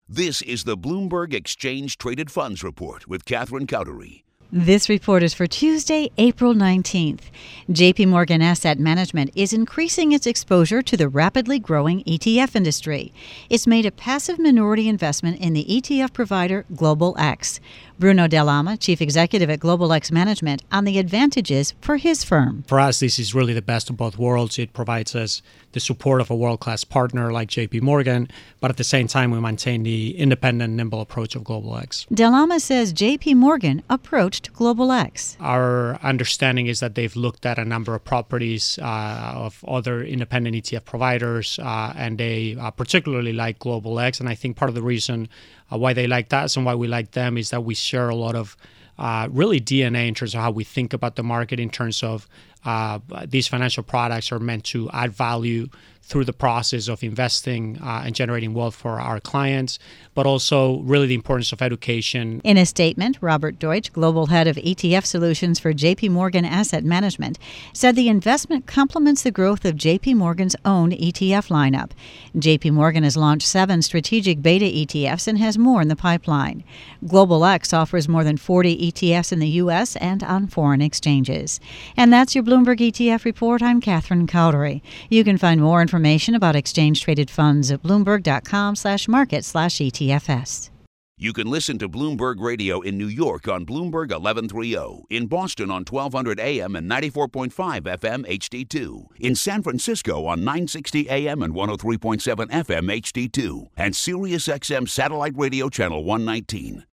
This is the Bloomberg Exchange Traded Funds Report with Catherine Cowdery. This report is for Tuesday, April 19th. JP Morgan Asset Management is increasing its exposure to the rapidly growing ETF industry. It's made a passive minority investment in the ETF provider Global X. Bruno Dell'Ama, Chief Executive at Global X Management, on the advantages for his firm. For us, this is really the best of both worlds. It provides us the support of a world-class partner like JP Morgan, but at the same time, we maintain the independent, nimble approach of Global X. Dell'Ama says JP Morgan approached Global X. Our understanding is that they've looked at a number of properties of other independent ETF providers, and they particularly like Global X. And I think part of the reason why they like us and why we like them is that we share a lot of really DNA in terms of how we think about the market, in terms of these financial products are meant to add value through the process of investing and generating wealth for our clients, but also really the importance of education. In a statement, Robert Deutsch, Global Head of ETF Solutions for JP Morgan Asset Management, said the investment complements the growth of JP Morgan's own ETF lineup. JP Morgan has launched 7 strategic beta ETFs and has more in the pipeline. Global X offers more than 40 ETFs in the U.S. and on foreign exchanges. And that's your Bloomberg ETF report. I'm Catherine Cowdery. You can find more information about exchange-traded funds at bloomberg.com/market/ETFS. You can listen to Bloomberg Radio in New York on Bloomberg 1130, in Boston on 1200 AM and 94.5 FM HD2, in San Francisco on 960 AM and 103.7 FM HD2, and Sirius XM Satellite Radio Channel 119.